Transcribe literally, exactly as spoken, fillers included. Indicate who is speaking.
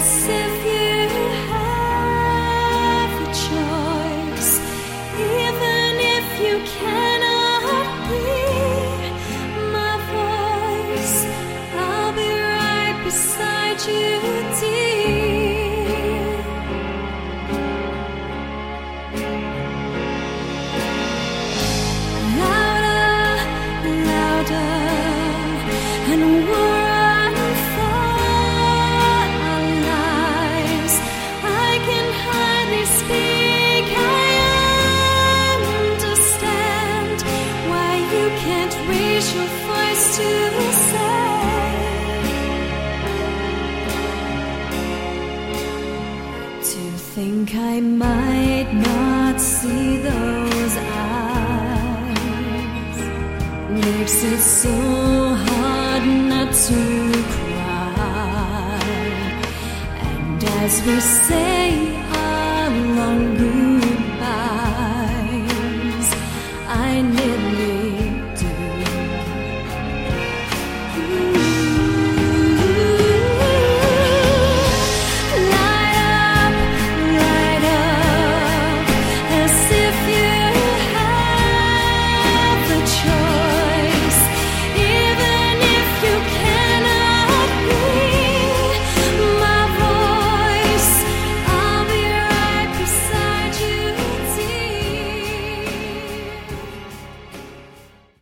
Speaker 1: as if you have a choice, even if you cannot hear my voice. I'll be right beside you, dear. Louder, louder, and we're on for our lives. I can hardly speak. I understand why you can't raise your voice to say. To think I might not see those eyes makes it so hard not to cry. And as we say our long goodbyes, I never